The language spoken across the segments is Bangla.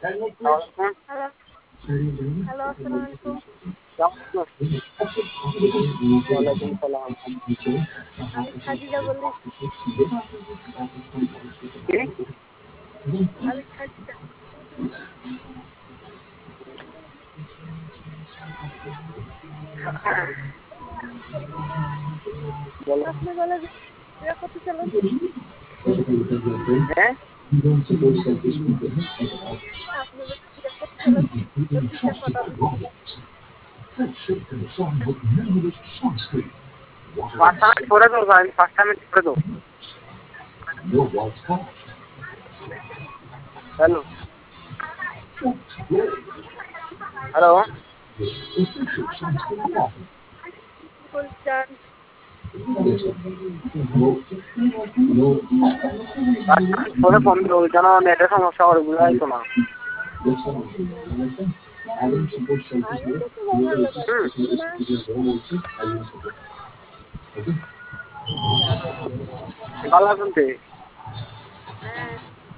হ্যালো, হ্যালো, আসসালামু আলাইকুম। ওয়ালাইকুম সালাম। আমি খাদিজা বলছি। কে? আমি খাদিজা। বলো। আপনি বলেন বিয়ে করতে চলেন। হ্যাঁ? আপনি বলেন বিয়ে করতে চলেন। 2টা কথা বলি। ফার্স্ট টাইম করে দাও ভাই, ফার্স্ট টাইম করে দাও। Hello, hello. বলছেন ফার্স্ট টাইম করে ফোন দিও, যেন নেটের সমস্যা করে বুঝাই তো না। আমি তো তোমার ভালোবাসি না। ভালো শুনতে। হ্যাঁ,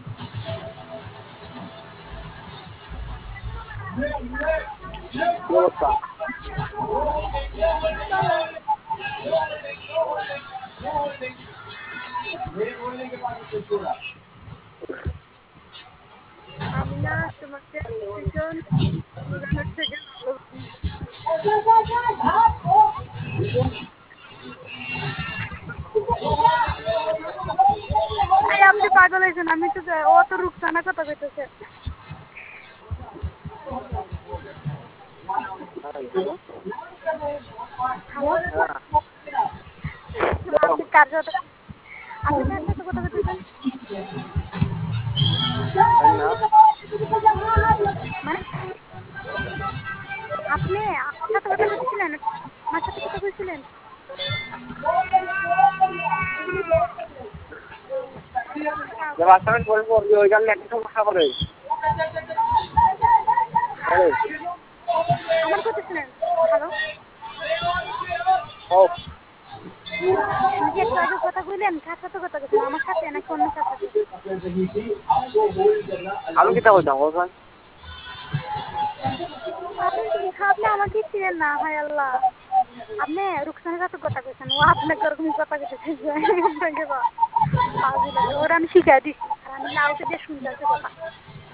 কি অবস্থা? ভালো। আমি না তোমাকে ভীষণ পুরানোর থেকে ভালোবাসি। এই আপনি পাগল হয়েছেন, আমি তো ও তো রুকসানা কথা কইতেছে। হ্যালো, হ্যালো, আপনি কার সাথে কথা কইতেছেন? না, মানে আপনি আমার সাথে কথা কইছিলেন? আমার সাথে কথা কইছিলেন? যে ফার্স্ট টাইম করে ফোন দিও, ওইখানে নেটের সমস্যা করে। হ্যাঁ, হ্যালো, আমার কইতেছিলেন? হ্যালো, ও আপনি যে একটু আগে কথা কইলেন, কার সাথে কথা কইছেন? আমার সাথে নাকি অন্য কার সাথে? আমি কিতা কইতাম বলছেন? আপনি আমাকে চিনেন না, হায় আল্লাহ। আপনি রুকসানার সাথে কথা কইছেন, ও আপনাকে ওরকমই কথা কইতেছে। আপনাকে পাগল লাগে। ওরা আমি শিখাই দিছি, আর আমি লাউডে দিয়ে শুনতেছি কথা।